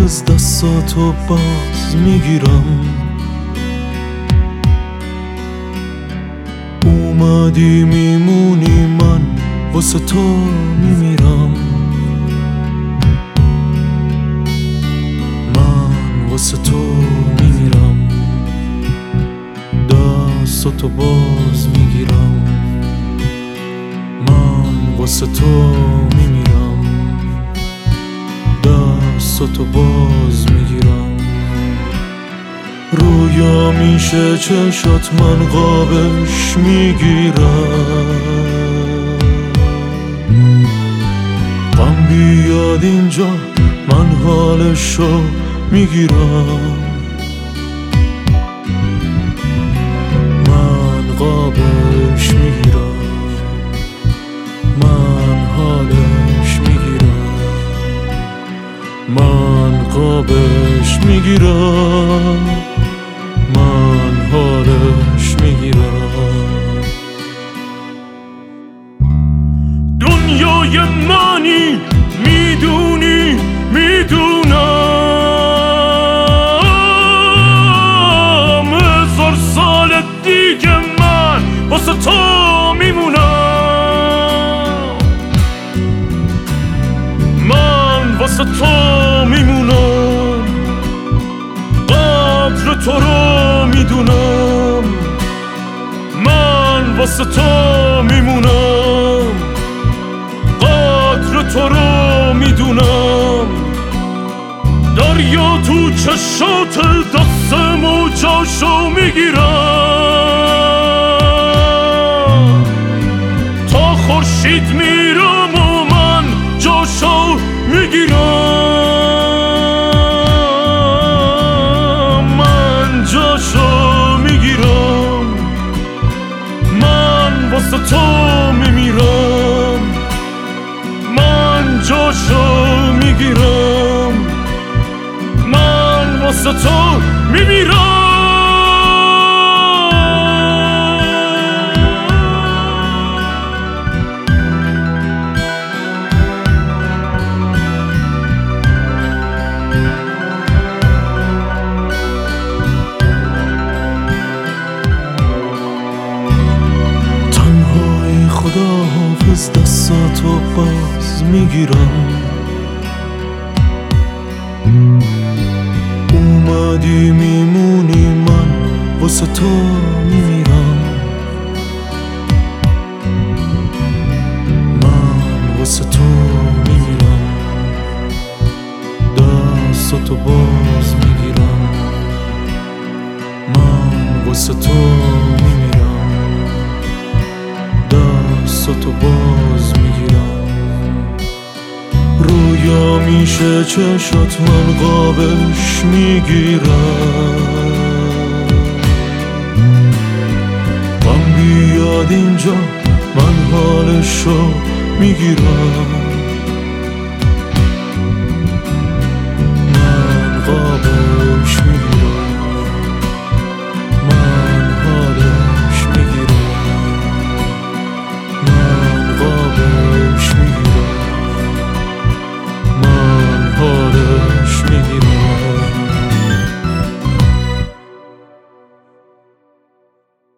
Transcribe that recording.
حافظ دستاتو باز میگیرم. اومدی میمونی من واسه تو میمیرم. من واسه تو میمیرم. دستاتو باز میگیرم. من واسه تو میمیرم. دستاتو باز میگیرم. رویا میشه چشات من خوابش میگیرم. غم بیاد اینجا من حالشو میگیرم. من خوابش میگیرم. من حالش میگیرم. من خوابش میگیرم. من حالش میگیرم. دنیای منی میدونی میدونم. 1000 سال دیگه من واسه تو میمونم. من واسه تو میمونم. قدر تو رو میدونم. من واسه تو میمونم. قدر تو رو میدونم. دریا تو چشات دستم و جاشو میگیرم. تا خورشید میرم و من جاشو میگیرم. من جاشو میگیرم. من واسه تو میمیرم. من جاشو میگیرم. من واسه تو میمیرم. تنهای خدا حافظ دستاتو باز میگیرم. اومدی میمونی من واسه تو میمیرم. من واسه تو میمیرم. دستاتو باز میگیرم. من واسه تو میمیرم. دستاتو باز میگیرم. رویا میشه چشات من خوابش میگیرم. غم بیاد اینجا من حالشو میگیرم.